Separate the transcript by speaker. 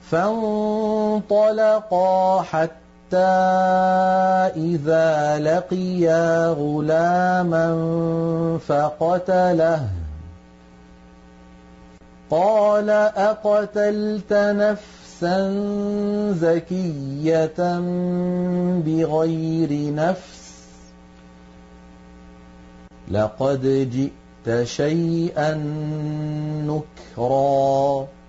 Speaker 1: فانطلقا حتى إذا لقيا غلاما فقتله قال أقتلت نفسا زكية بغير نفس لقد جئت شيئا نكرا